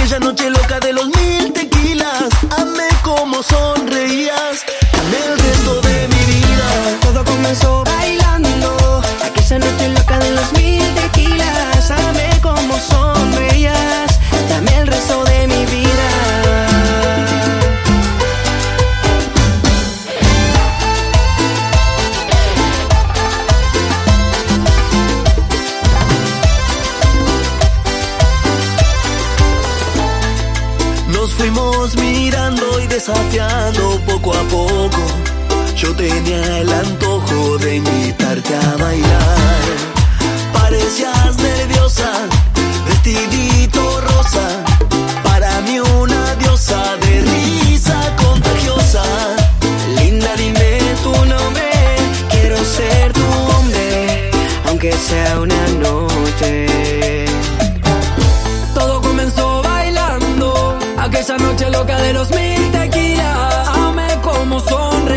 Aquella noche loca de los 1000 tequilas, amé como sonreías, amé el resto de mi vida. Todo comenzó bailando, aquella noche loca de los 1000 tequilas, amé como sonreías, amé el resto de mi vida. Nos fuimos mirando y desafiando poco a poco. Yo tenía el antojo de invitarte a bailar. Parecías nerviosa, vestidito rosa, para mí una diosa de risa contagiosa. Linda, dime tu nombre, quiero ser tu hombre, aunque sea una noche.